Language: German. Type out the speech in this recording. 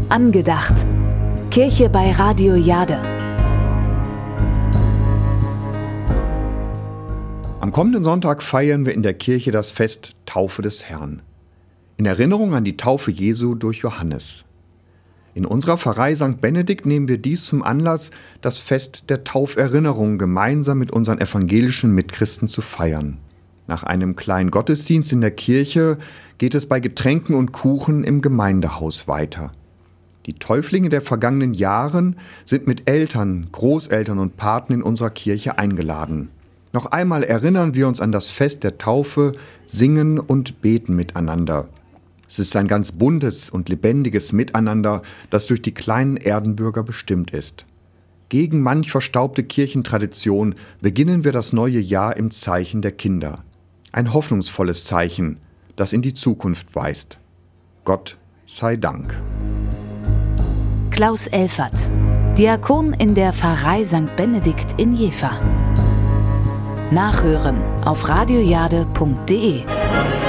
Angedacht. Kirche bei Radio Jade. Am kommenden Sonntag feiern wir in der Kirche das Fest Taufe des Herrn. In Erinnerung an die Taufe Jesu durch Johannes. In unserer Pfarrei St. Benedikt nehmen wir dies zum Anlass, das Fest der Tauferinnerung gemeinsam mit unseren evangelischen Mitchristen zu feiern. Nach einem kleinen Gottesdienst in der Kirche geht es bei Getränken und Kuchen im Gemeindehaus weiter. Die Täuflinge der vergangenen Jahre sind mit Eltern, Großeltern und Paten in unserer Kirche eingeladen. Noch einmal erinnern wir uns an das Fest der Taufe, singen und beten miteinander. Es ist ein ganz buntes und lebendiges Miteinander, das durch die kleinen Erdenbürger bestimmt ist. Gegen manch verstaubte Kirchentradition beginnen wir das neue Jahr im Zeichen der Kinder. Ein hoffnungsvolles Zeichen, das in die Zukunft weist. Gott sei Dank. Klaus Elfert, Diakon in der Pfarrei St. Benedikt in Jever. Nachhören auf radiojade.de.